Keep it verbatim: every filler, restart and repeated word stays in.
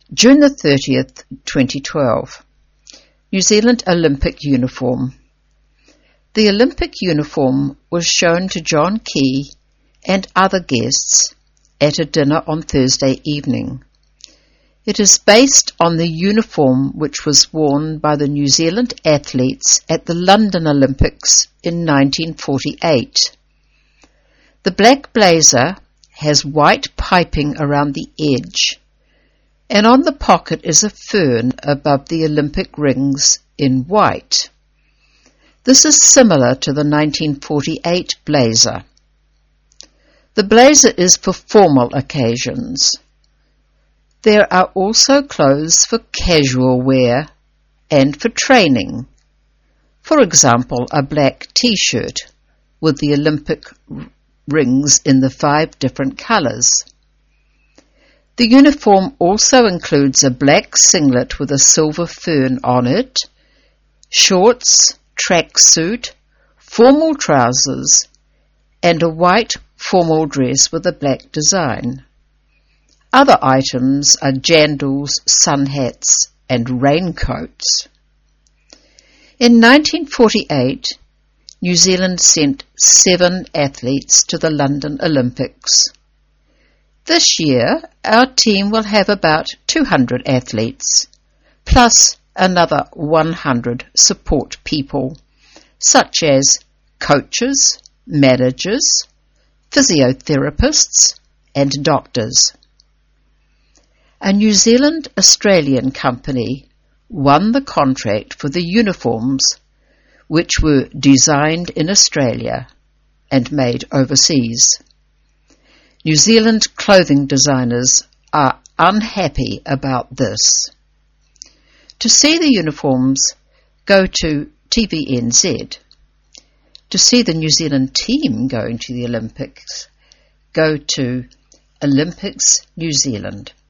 June the thirtieth, twenty twelve. New Zealand Olympic uniform. The Olympic uniform was shown to John Key and other guests at a dinner on Thursday evening. It is based on the uniform which was worn by the New Zealand athletes at the London Olympics in nineteen forty-eight. The black blazer has white piping around the edge, and on the pocket is a fern above the Olympic rings in white. This is similar to the nineteen forty-eight blazer. The blazer is for formal occasions. There are also clothes for casual wear and for training. For example, a black t-shirt with the Olympic rings in the five different colours. The uniform also includes a black singlet with a silver fern on it, shorts, tracksuit, formal trousers, and a white formal dress with a black design. Other items are jandals, sun hats, and raincoats. In nineteen forty-eight, New Zealand sent seven athletes to the London Olympics. This year, our team will have about two hundred athletes, plus another one hundred support people, such as coaches, managers, physiotherapists, and doctors. A New Zealand-Australian company won the contract for the uniforms, which were designed in Australia and made overseas. New Zealand clothing designers are unhappy about this. To see the uniforms, go to T V N Z. To see the New Zealand team going to the Olympics, go to Olympics New Zealand.